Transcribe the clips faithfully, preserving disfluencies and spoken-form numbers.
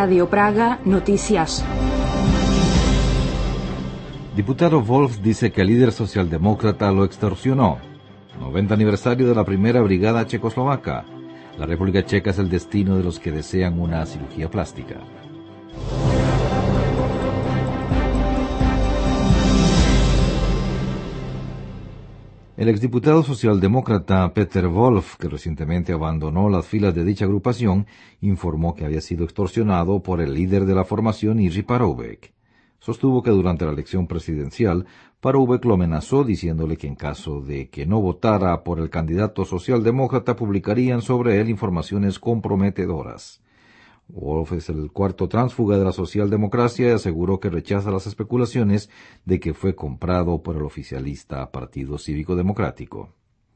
Radio Praga Noticias. Diputado Wolf dice que el líder socialdemócrata lo extorsionó. noventa aniversario de la primera brigada checoslovaca. La República Checa es el destino de los que desean una cirugía plástica. El exdiputado socialdemócrata Peter Wolf, que recientemente abandonó las filas de dicha agrupación, informó que había sido extorsionado por el líder de la formación, Jiří Paroubek. Sostuvo que durante la elección presidencial, Paroubek lo amenazó diciéndole que en caso de que no votara por el candidato socialdemócrata publicarían sobre él informaciones comprometedoras. Wolf es el cuarto tránsfuga de la socialdemocracia y aseguró que rechaza las especulaciones de que fue comprado por el oficialista Partido Cívico Democrático.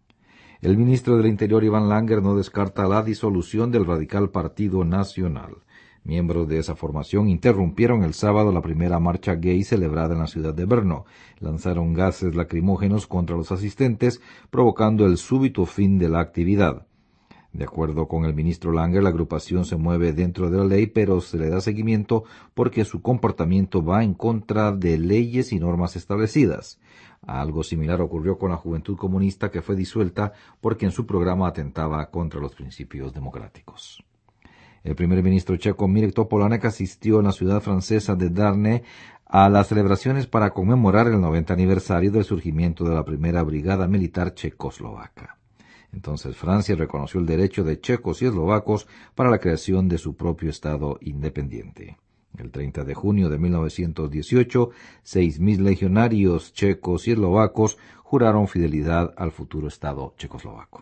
El ministro del Interior, Iván Langer, no descarta la disolución del radical Partido Nacional. Miembros de esa formación interrumpieron el sábado la primera marcha gay celebrada en la ciudad de Brno. Lanzaron gases lacrimógenos contra los asistentes, provocando el súbito fin de la actividad. De acuerdo con el ministro Langer, la agrupación se mueve dentro de la ley, pero se le da seguimiento porque su comportamiento va en contra de leyes y normas establecidas. Algo similar ocurrió con la Juventud Comunista, que fue disuelta porque en su programa atentaba contra los principios democráticos. El primer ministro checo Mirek Topolánek asistió en la ciudad francesa de Darne a las celebraciones para conmemorar el noventa aniversario del surgimiento de la primera brigada militar checoslovaca. Entonces Francia reconoció el derecho de checos y eslovacos para la creación de su propio Estado independiente. El treinta de junio de mil novecientos dieciocho, seis mil legionarios checos y eslovacos juraron fidelidad al futuro Estado checoslovaco.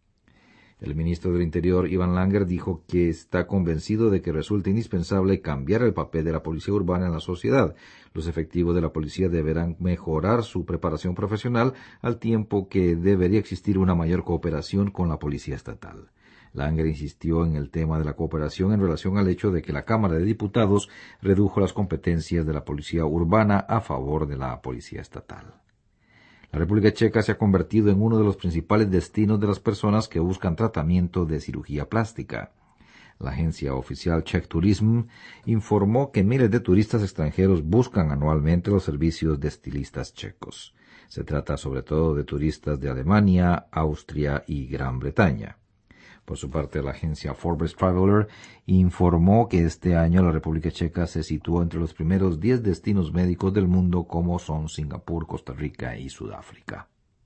El ministro del Interior, Iván Langer, dijo que está convencido de que resulta indispensable cambiar el papel de la policía urbana en la sociedad. Los efectivos de la policía deberán mejorar su preparación profesional al tiempo que debería existir una mayor cooperación con la policía estatal. Langer insistió en el tema de la cooperación en relación al hecho de que la Cámara de Diputados redujo las competencias de la policía urbana a favor de la policía estatal. La República Checa se ha convertido en uno de los principales destinos de las personas que buscan tratamiento de cirugía plástica. La agencia oficial Czech Tourism informó que miles de turistas extranjeros buscan anualmente los servicios de estilistas checos. Se trata sobre todo de turistas de Alemania, Austria y Gran Bretaña. Por su parte, la agencia Forbes Traveler informó que este año la República Checa se situó entre los primeros diez destinos médicos del mundo, como son Singapur, Costa Rica y Sudáfrica.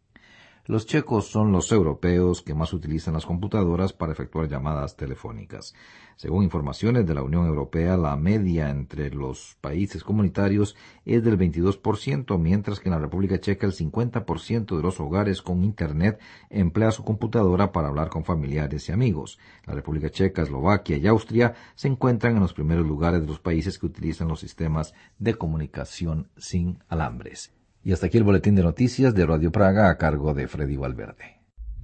Los checos son los europeos que más utilizan las computadoras para efectuar llamadas telefónicas. Según informaciones de la Unión Europea, la media entre los países comunitarios es del veintidós por ciento, mientras que en la República Checa el cincuenta por ciento de los hogares con Internet emplea su computadora para hablar con familiares y amigos. La República Checa, Eslovaquia y Austria se encuentran en los primeros lugares de los países que utilizan los sistemas de comunicación sin alambres. Y hasta aquí el boletín de noticias de Radio Praga a cargo de Freddy Valverde.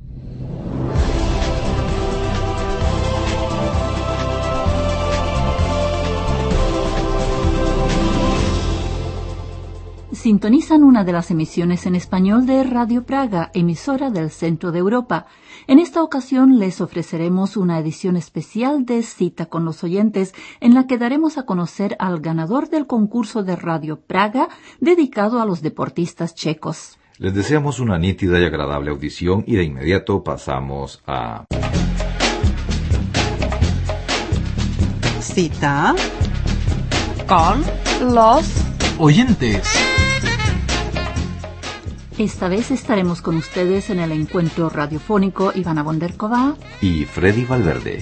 Sintonizan una de las emisiones en español de Radio Praga, emisora del centro de Europa. En esta ocasión les ofreceremos una edición especial de Cita con los oyentes, en la que daremos a conocer al ganador del concurso de Radio Praga dedicado a los deportistas checos. Les deseamos una nítida y agradable audición y de inmediato pasamos a... Cita con los oyentes. Esta vez estaremos con ustedes en el encuentro radiofónico Ivana Bonderkova y Freddy Valverde.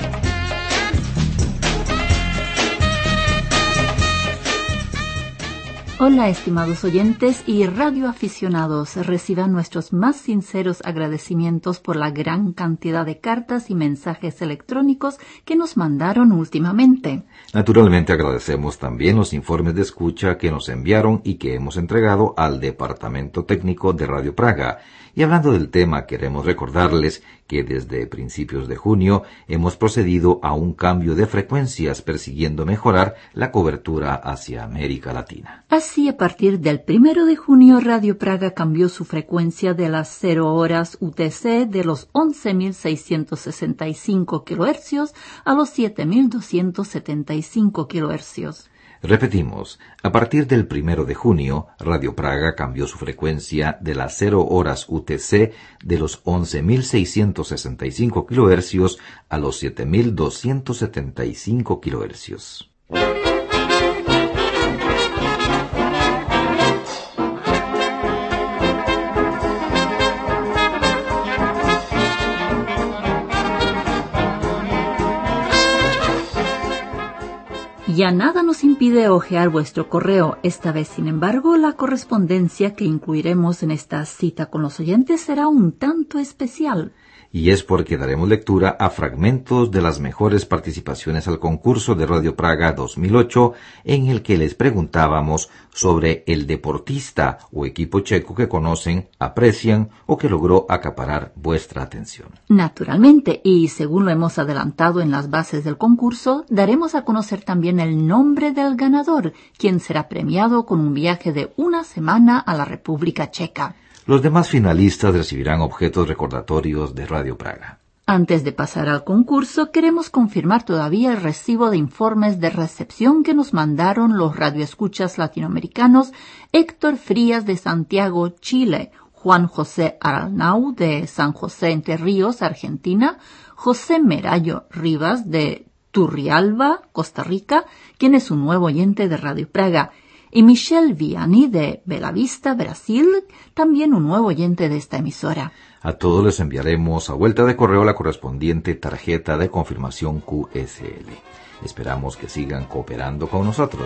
Hola, estimados oyentes y radioaficionados. Reciban nuestros más sinceros agradecimientos por la gran cantidad de cartas y mensajes electrónicos que nos mandaron últimamente. Naturalmente agradecemos también los informes de escucha que nos enviaron y que hemos entregado al Departamento Técnico de Radio Praga. Y hablando del tema, queremos recordarles que desde principios de junio hemos procedido a un cambio de frecuencias persiguiendo mejorar la cobertura hacia América Latina. Así, a partir del primero de junio, Radio Praga cambió su frecuencia de las cero horas U T C de los once mil seiscientos sesenta y cinco kilohercios a los siete mil doscientos setenta y cinco kilohercios. Repetimos, a partir del primero de junio, Radio Praga cambió su frecuencia de las cero horas U T C de los once mil seiscientos sesenta y cinco kilohercios a los siete mil doscientos setenta y cinco kilohercios. Ya nada nos impide hojear vuestro correo. Esta vez, sin embargo, la correspondencia que incluiremos en esta cita con los oyentes será un tanto especial. Y es porque daremos lectura a fragmentos de las mejores participaciones al concurso de Radio Praga dos mil ocho, en el que les preguntábamos sobre el deportista o equipo checo que conocen, aprecian o que logró acaparar vuestra atención. Naturalmente, y según lo hemos adelantado en las bases del concurso, daremos a conocer también el nombre del ganador, quien será premiado con un viaje de una semana a la República Checa. Los demás finalistas recibirán objetos recordatorios de Radio Praga. Antes de pasar al concurso, queremos confirmar todavía el recibo de informes de recepción que nos mandaron los radioescuchas latinoamericanos Héctor Frías de Santiago, Chile, Juan José Arnau de San José Entre Ríos, Argentina, José Merayo Rivas de Turrialba, Costa Rica, quien es un nuevo oyente de Radio Praga, y Michelle Vianney de Belavista, Brasil, también un nuevo oyente de esta emisora. A todos les enviaremos a vuelta de correo la correspondiente tarjeta de confirmación Q S L. Esperamos que sigan cooperando con nosotros.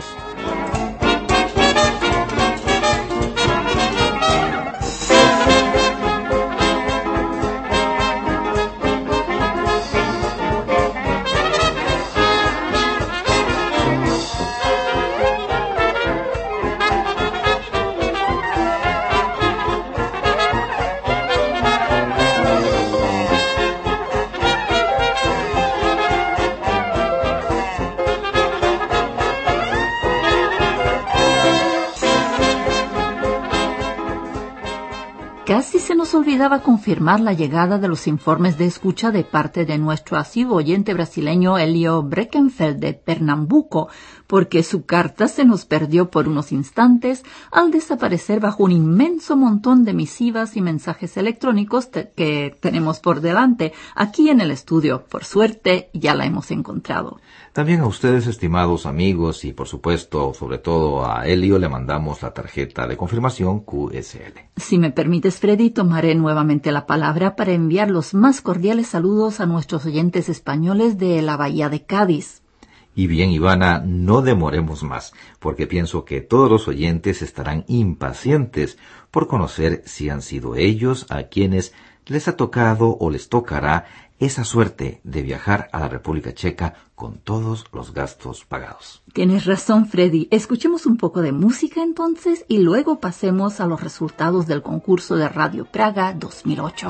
Casi se nos olvidaba confirmar la llegada de los informes de escucha de parte de nuestro asiduo oyente brasileño Elio Breckenfeld de Pernambuco, porque su carta se nos perdió por unos instantes al desaparecer bajo un inmenso montón de misivas y mensajes electrónicos te- que tenemos por delante aquí en el estudio. Por suerte, ya la hemos encontrado. También a ustedes, estimados amigos, y por supuesto, sobre todo a Elio, le mandamos la tarjeta de confirmación Q S L. Si me permites, Freddy, tomaré nuevamente la palabra para enviar los más cordiales saludos a nuestros oyentes españoles de la Bahía de Cádiz. Y bien, Ivana, no demoremos más, porque pienso que todos los oyentes estarán impacientes por conocer si han sido ellos a quienes les ha tocado o les tocará esa suerte de viajar a la República Checa con todos los gastos pagados. Tienes razón, Freddy. Escuchemos un poco de música entonces y luego pasemos a los resultados del concurso de Radio Praga dos mil ocho.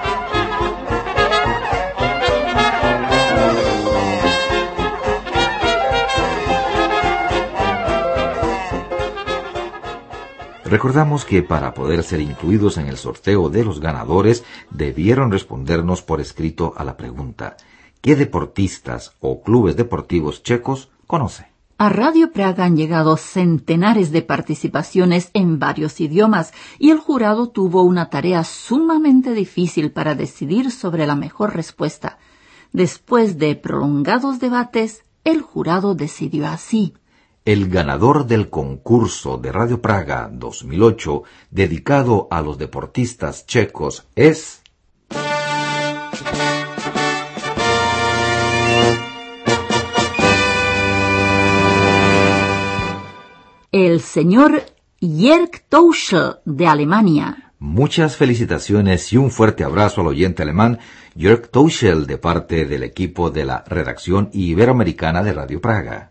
Recordamos que para poder ser incluidos en el sorteo de los ganadores debieron respondernos por escrito a la pregunta: ¿qué deportistas o clubes deportivos checos conoce? A Radio Praga han llegado centenares de participaciones en varios idiomas y el jurado tuvo una tarea sumamente difícil para decidir sobre la mejor respuesta. Después de prolongados debates, el jurado decidió así. El ganador del concurso de Radio Praga dos mil ocho, dedicado a los deportistas checos, es... el señor Jörg Tauschl, de Alemania. Muchas felicitaciones y un fuerte abrazo al oyente alemán Jörg Tauschl de parte del equipo de la redacción iberoamericana de Radio Praga.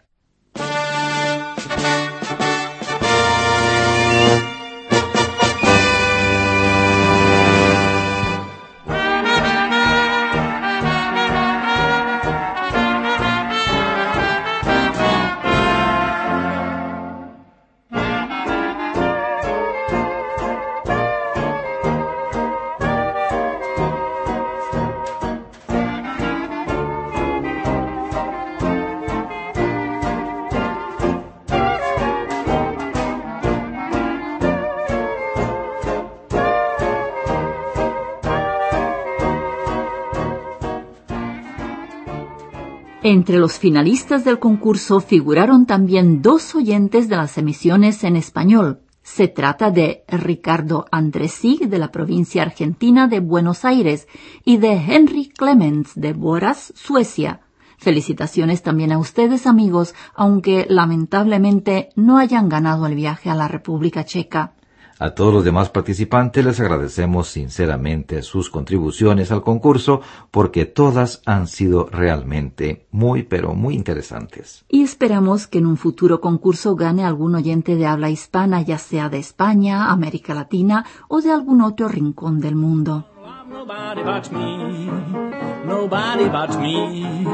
Entre los finalistas del concurso figuraron también dos oyentes de las emisiones en español. Se trata de Ricardo Andresig, de la provincia argentina de Buenos Aires, y de Henry Clemens, de Borås, Suecia. Felicitaciones también a ustedes, amigos, aunque lamentablemente no hayan ganado el viaje a la República Checa. A todos los demás participantes les agradecemos sinceramente sus contribuciones al concurso porque todas han sido realmente muy pero muy interesantes. Y esperamos que en un futuro concurso gane algún oyente de habla hispana, ya sea de España, América Latina o de algún otro rincón del mundo. Nobody but me, nobody but me.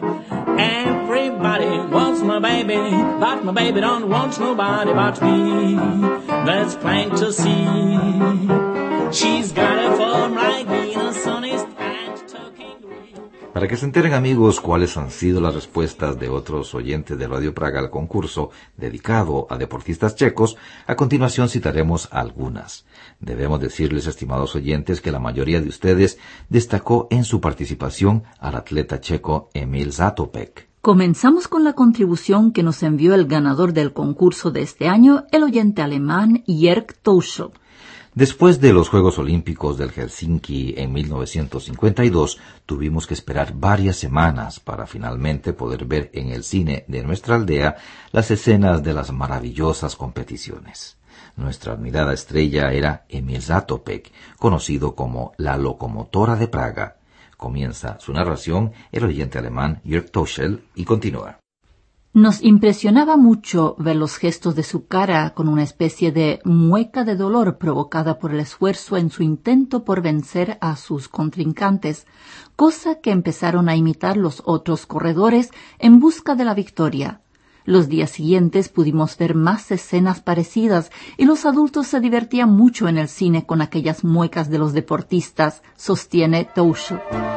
Everybody wants my baby, but my baby don't want nobody but me. That's plain to see. She's got a form like Venus on his and talking green. Para que se enteren, amigos, cuáles han sido las respuestas de otros oyentes de Radio Praga al concurso dedicado a deportistas checos, a continuación citaremos algunas. Debemos decirles, estimados oyentes, que la mayoría de ustedes destacó en su participación al atleta checo Emil Zatopek. Comenzamos con la contribución que nos envió el ganador del concurso de este año, el oyente alemán Jörg Tauschl. Después de los Juegos Olímpicos del Helsinki en mil novecientos cincuenta y dos, tuvimos que esperar varias semanas para finalmente poder ver en el cine de nuestra aldea las escenas de las maravillosas competiciones. Nuestra admirada estrella era Emil Zatopek, conocido como la locomotora de Praga. Comienza su narración el oyente alemán Jörg Tauschl y continúa. Nos impresionaba mucho ver los gestos de su cara con una especie de mueca de dolor provocada por el esfuerzo en su intento por vencer a sus contrincantes, cosa que empezaron a imitar los otros corredores en busca de la victoria. Los días siguientes pudimos ver más escenas parecidas y los adultos se divertían mucho en el cine con aquellas muecas de los deportistas, sostiene Tauschl.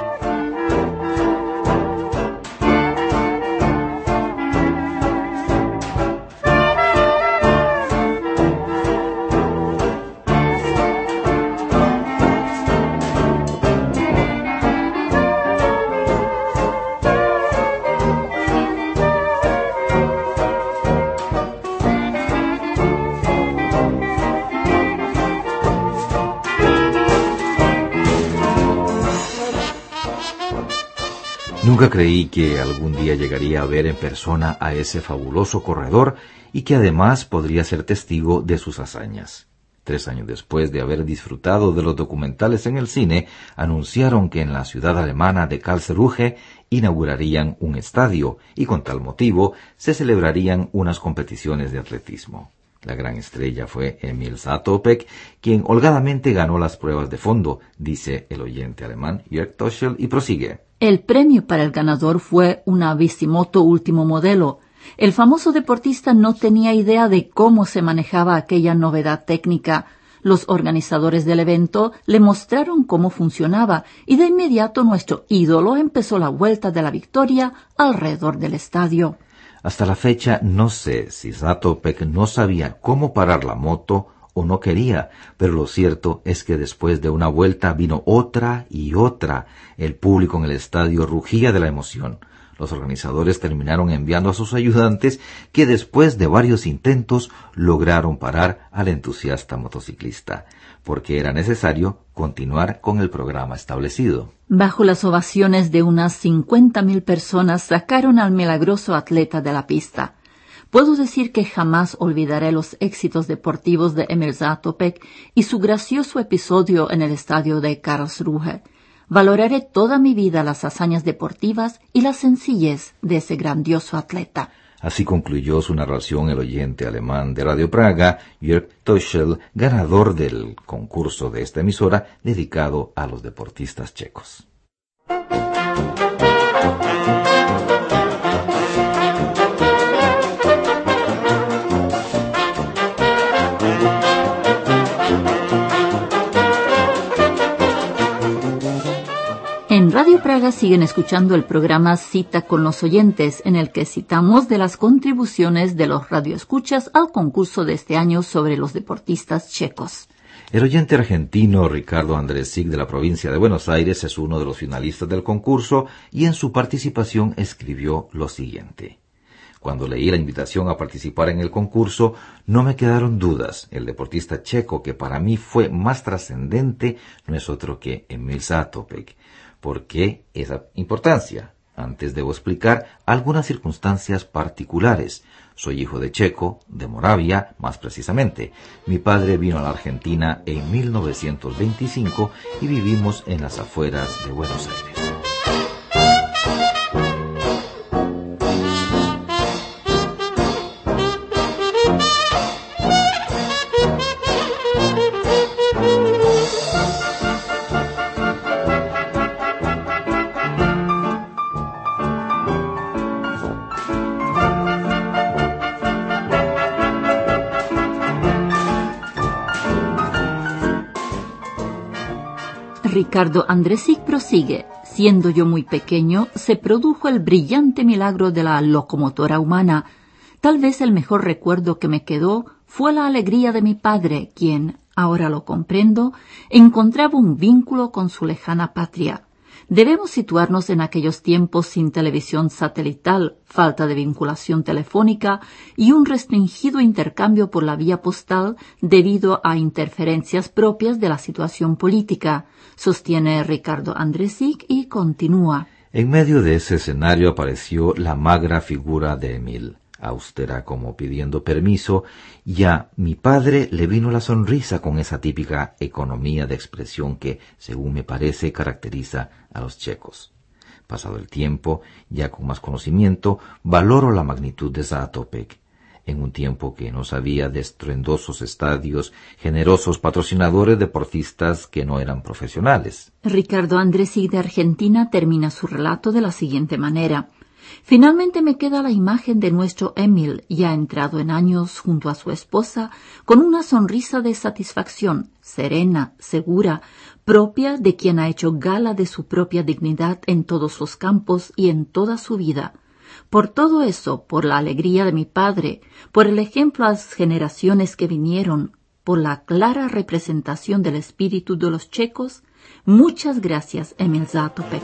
Nunca creí que algún día llegaría a ver en persona a ese fabuloso corredor y que además podría ser testigo de sus hazañas. Tres años después de haber disfrutado de los documentales en el cine, anunciaron que en la ciudad alemana de Karlsruhe inaugurarían un estadio y con tal motivo se celebrarían unas competiciones de atletismo. La gran estrella fue Emil Zatopek, quien holgadamente ganó las pruebas de fondo, dice el oyente alemán Jörg Tauschl y prosigue. El premio para el ganador fue una Bisimoto último modelo. El famoso deportista no tenía idea de cómo se manejaba aquella novedad técnica. Los organizadores del evento le mostraron cómo funcionaba y de inmediato nuestro ídolo empezó la vuelta de la victoria alrededor del estadio. Hasta la fecha no sé si Zatopek no sabía cómo parar la moto o no quería, pero lo cierto es que después de una vuelta vino otra y otra. El público en el estadio rugía de la emoción. Los organizadores terminaron enviando a sus ayudantes que después de varios intentos lograron parar al entusiasta motociclista, porque era necesario continuar con el programa establecido. Bajo las ovaciones de unas cincuenta mil personas sacaron al milagroso atleta de la pista. Puedo decir que jamás olvidaré los éxitos deportivos de Emil Zatopek y su gracioso episodio en el estadio de Karlsruhe. Valoraré toda mi vida las hazañas deportivas y la sencillez de ese grandioso atleta. Así concluyó su narración el oyente alemán de Radio Praga, Jörg Tauschl, ganador del concurso de esta emisora dedicado a los deportistas checos. En Radio Praga siguen escuchando el programa Cita con los oyentes, en el que citamos de las contribuciones de los radioescuchas al concurso de este año sobre los deportistas checos. El oyente argentino Ricardo Andresic de la provincia de Buenos Aires es uno de los finalistas del concurso y en su participación escribió lo siguiente. Cuando leí la invitación a participar en el concurso, no me quedaron dudas. El deportista checo que para mí fue más trascendente no es otro que Emil Zátopek. ¿Por qué esa importancia? Antes debo explicar algunas circunstancias particulares. Soy hijo de checo, de Moravia, más precisamente. Mi padre vino a la Argentina en mil novecientos veinticinco y vivimos en las afueras de Buenos Aires. Ricardo Andresic prosigue. Siendo yo muy pequeño, se produjo el brillante milagro de la locomotora humana. Tal vez el mejor recuerdo que me quedó fue la alegría de mi padre, quien, ahora lo comprendo, encontraba un vínculo con su lejana patria. Debemos situarnos en aquellos tiempos sin televisión satelital, falta de vinculación telefónica y un restringido intercambio por la vía postal debido a interferencias propias de la situación política, sostiene Ricardo Andresic y continúa. En medio de ese escenario apareció la magra figura de Emil, austera como pidiendo permiso, y a mi padre le vino la sonrisa con esa típica economía de expresión que, según me parece, caracteriza a los checos. Pasado el tiempo, ya con más conocimiento, valoro la magnitud de Zátopek. En un tiempo que no sabía de estruendosos estadios, generosos patrocinadores, deportistas que no eran profesionales. Ricardo Andresic de Argentina termina su relato de la siguiente manera. Finalmente me queda la imagen de nuestro Emil, ya entrado en años junto a su esposa, con una sonrisa de satisfacción, serena, segura, propia de quien ha hecho gala de su propia dignidad en todos los campos y en toda su vida. Por todo eso, por la alegría de mi padre, por el ejemplo a las generaciones que vinieron, por la clara representación del espíritu de los checos, muchas gracias, Emil Zátopek.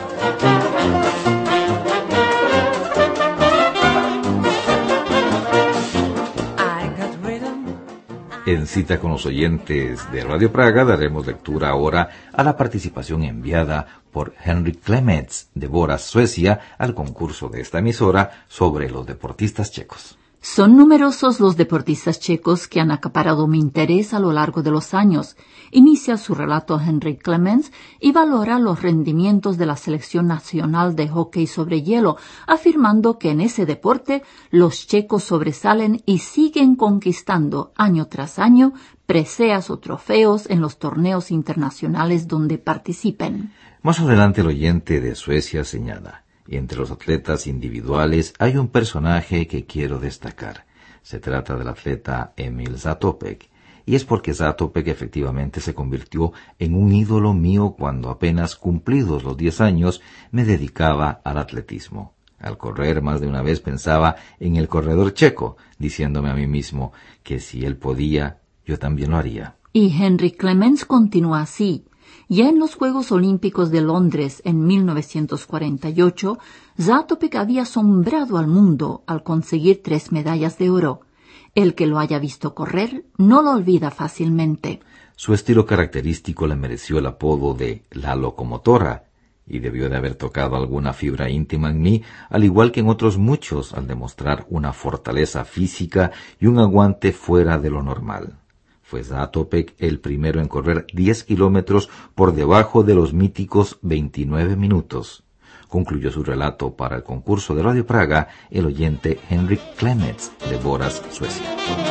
En Cita con los oyentes de Radio Praga daremos lectura ahora a la participación enviada por Henrik Clements de Borås, Suecia, al concurso de esta emisora sobre los deportistas checos. Son numerosos los deportistas checos que han acaparado mi interés a lo largo de los años. Inicia su relato Henrik Clements y valora los rendimientos de la selección nacional de hockey sobre hielo, afirmando que en ese deporte los checos sobresalen y siguen conquistando año tras año preseas o trofeos en los torneos internacionales donde participen. Más adelante el oyente de Suecia señala: entre los atletas individuales hay un personaje que quiero destacar. Se trata del atleta Emil Zátopek, y es porque Zátopek efectivamente se convirtió en un ídolo mío cuando apenas cumplidos los diez años me dedicaba al atletismo. Al correr más de una vez pensaba en el corredor checo, diciéndome a mí mismo que si él podía, yo también lo haría. Y Henrik Clements continúa así. Ya en los Juegos Olímpicos de Londres en mil novecientos cuarenta y ocho, Zátopek había asombrado al mundo al conseguir tres medallas de oro. El que lo haya visto correr no lo olvida fácilmente. Su estilo característico le mereció el apodo de la locomotora, y debió de haber tocado alguna fibra íntima en mí, al igual que en otros muchos, al demostrar una fortaleza física y un aguante fuera de lo normal. Fue Zátopek el primero en correr diez kilómetros por debajo de los míticos veintinueve minutos. Concluyó su relato para el concurso de Radio Praga el oyente Henrik Clements de Borås, Suecia.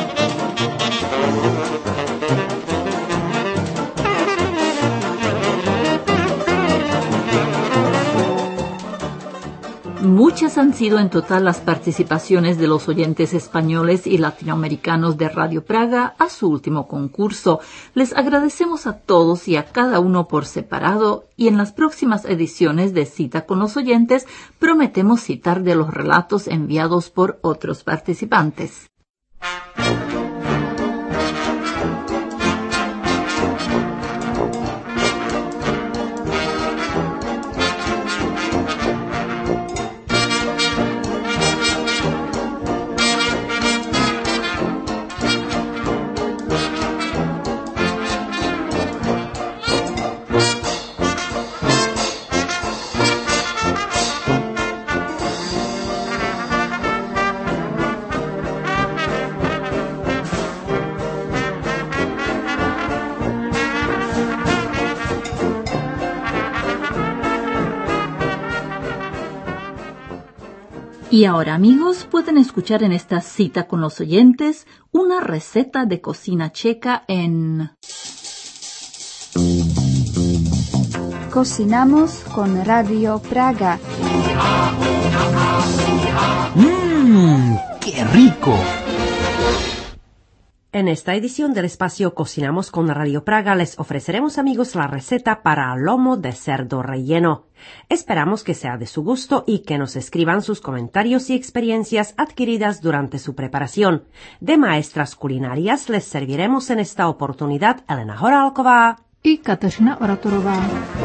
Muchas han sido en total las participaciones de los oyentes españoles y latinoamericanos de Radio Praga a su último concurso. Les agradecemos a todos y a cada uno por separado, y en las próximas ediciones de Cita con los oyentes prometemos citar de los relatos enviados por otros participantes. Y ahora, amigos, pueden escuchar en esta cita con los oyentes una receta de cocina checa en Cocinamos con Radio Praga. ¡Mmm! ¡Qué rico! En esta edición del espacio Cocinamos con Radio Praga les ofreceremos, amigos, la receta para lomo de cerdo relleno. Esperamos que sea de su gusto y que nos escriban sus comentarios y experiencias adquiridas durante su preparación. De maestras culinarias les serviremos en esta oportunidad Elena Horálková y Kateřina Oratorová.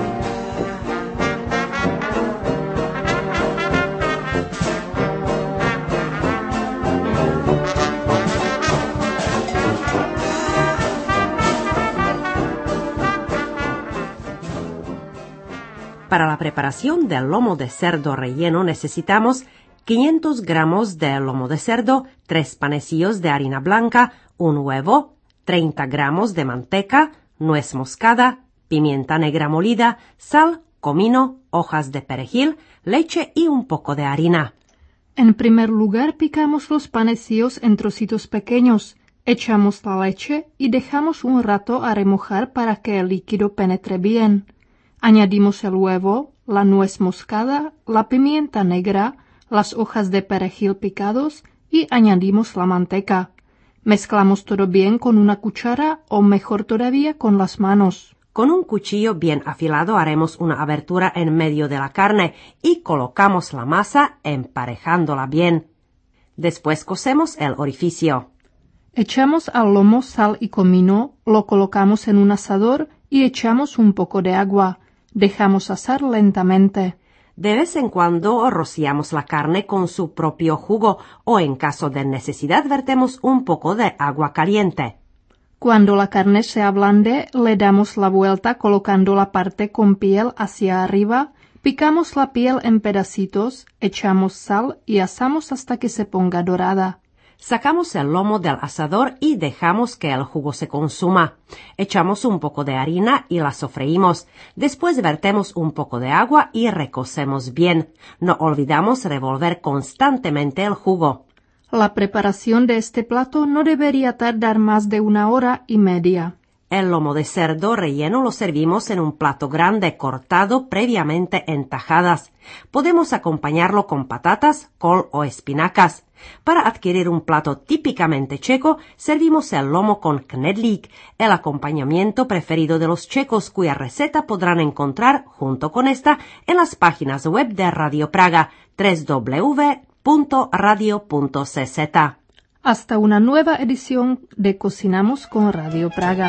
Para la preparación del lomo de cerdo relleno necesitamos quinientos gramos de lomo de cerdo, tres panecillos de harina blanca, un huevo, treinta gramos de manteca, nuez moscada, pimienta negra molida, sal, comino, hojas de perejil, leche y un poco de harina. En primer lugar, picamos los panecillos en trocitos pequeños, echamos la leche y dejamos un rato a remojar para que el líquido penetre bien. Añadimos el huevo, la nuez moscada, la pimienta negra, las hojas de perejil picados y añadimos la manteca. Mezclamos todo bien con una cuchara o mejor todavía con las manos. Con un cuchillo bien afilado haremos una abertura en medio de la carne y colocamos la masa emparejándola bien. Después cosemos el orificio. Echamos al lomo sal y comino, lo colocamos en un asador y echamos un poco de agua. Dejamos asar lentamente. De vez en cuando rociamos la carne con su propio jugo o en caso de necesidad vertemos un poco de agua caliente. Cuando la carne se ablande, le damos la vuelta colocando la parte con piel hacia arriba, picamos la piel en pedacitos, echamos sal y asamos hasta que se ponga dorada. Sacamos el lomo del asador y dejamos que el jugo se consuma. Echamos un poco de harina y la sofreímos. Después vertemos un poco de agua y recocemos bien. No olvidamos revolver constantemente el jugo. La preparación de este plato no debería tardar más de una hora y media. El lomo de cerdo relleno lo servimos en un plato grande cortado previamente en tajadas. Podemos acompañarlo con patatas, col o espinacas. Para adquirir un plato típicamente checo, servimos el lomo con knedlík, el acompañamiento preferido de los checos, cuya receta podrán encontrar, junto con esta, en las páginas web de Radio Praga, doble u doble u doble u punto radio punto c z. Hasta una nueva edición de Cocinamos con Radio Praga.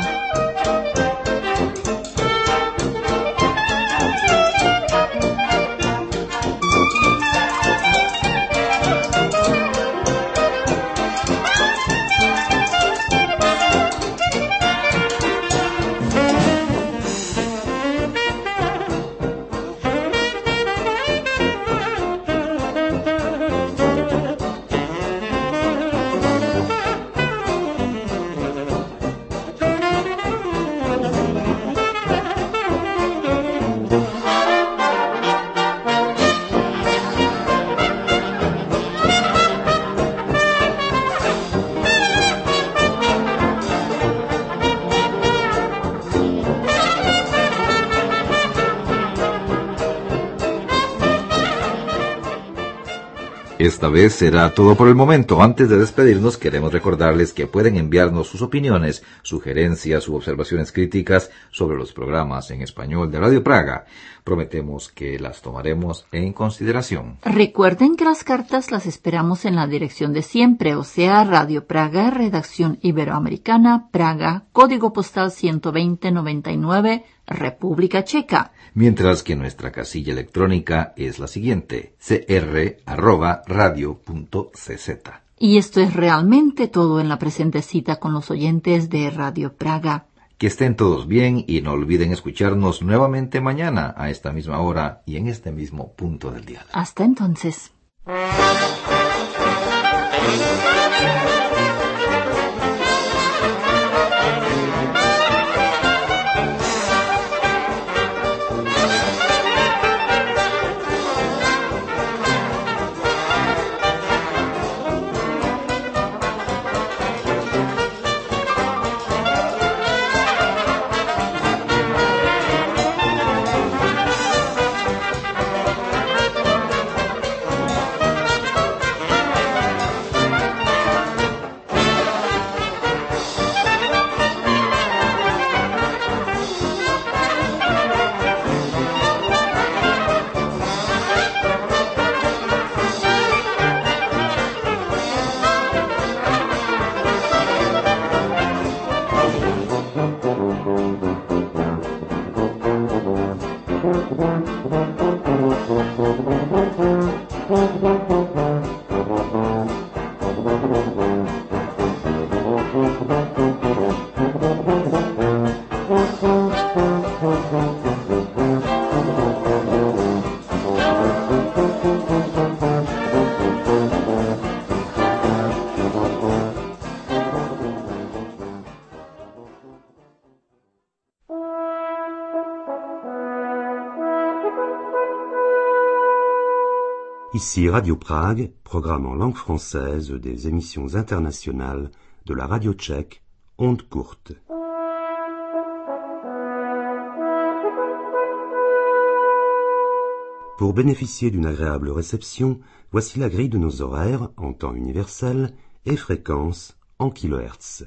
Esta vez será todo por el momento. Antes de despedirnos, queremos recordarles que pueden enviarnos sus opiniones, sugerencias u observaciones críticas sobre los programas en español de Radio Praga. Prometemos que las tomaremos en consideración. Recuerden que las cartas las esperamos en la dirección de siempre, o sea, Radio Praga, Redacción Iberoamericana, Praga, Código Postal ciento veinte noventa y nueve, República Checa. Mientras que nuestra casilla electrónica es la siguiente, c r arroba radio punto c z. Y esto es realmente todo en la presente cita con los oyentes de Radio Praga. Que estén todos bien y no olviden escucharnos nuevamente mañana a esta misma hora y en este mismo punto del día. Hasta entonces. Ici Radio Prague, programme en langue française des émissions internationales de la radio tchèque, Ondes courtes. Pour bénéficier d'une agréable réception, voici la grille de nos horaires en temps universel et fréquence en kilohertz.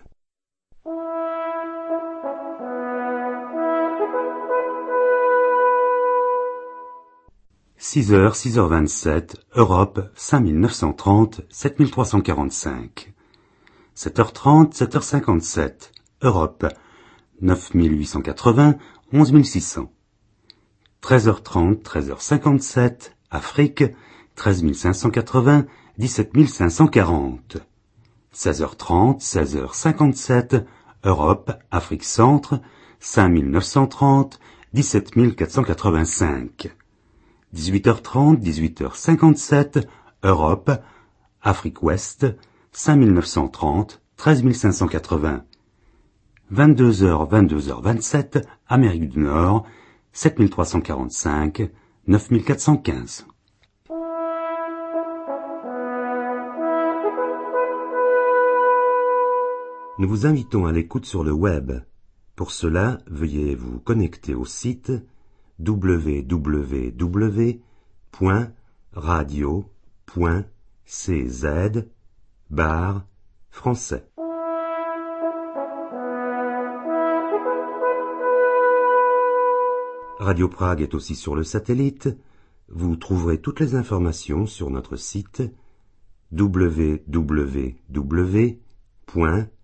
six heures, six heures vingt-sept, Europe, cinq mille neuf cent trente, sept mille trois cent quarante-cinq. sept heures trente, sept heures cinquante-sept, Europe, neuf mille huit cent quatre-vingts, onze mille six cents. treize heures trente, treize heures cinquante-sept, Afrique, treize mille cinq cent quatre-vingts, dix-sept mille cinq cent quarante. seize heures trente, seize heures cinquante-sept, Europe, Afrique centre, cinq mille neuf cent trente, dix-sept mille quatre cent quatre-vingt-cinq. dix-huit heures trente, dix-huit heures cinquante-sept, Europe, Afrique ouest, cinq mille neuf cent trente, treize mille cinq cent quatre-vingts. vingt-deux heures, vingt-deux heures vingt-sept, Amérique du Nord, sept mille trois cent quarante-cinq, neuf mille quatre cent quinze. Nous vous invitons à l'écoute sur le web. Pour cela, veuillez vous connecter au site w w w point radio point c z barre français. Radio Prague est aussi sur le satellite. Vous trouverez toutes les informations sur notre site w w w point